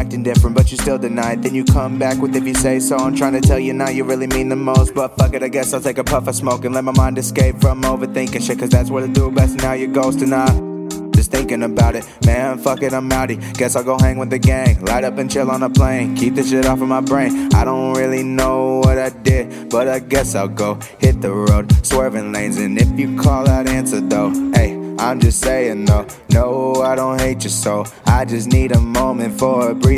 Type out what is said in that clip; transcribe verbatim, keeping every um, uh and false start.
acting different, but you still deny it. Then you come back with if you say so. I'm trying to tell you now you really mean the most. But fuck it, I guess I'll take a puff of smoke and let my mind escape from overthinking shit, cause that's what I do best. Now you're ghosting, I just thinking about it. Man, fuck it, I'm outie. Guess I'll go hang with the gang, light up and chill on a plane. Keep the shit off of my brain. I don't really know what I did, but I guess I'll go hit the road, swerving lanes. And if you call, I'd answer though. Hey, I'm just saying though, no, I don't hate you so. I just need a moment for a breathe.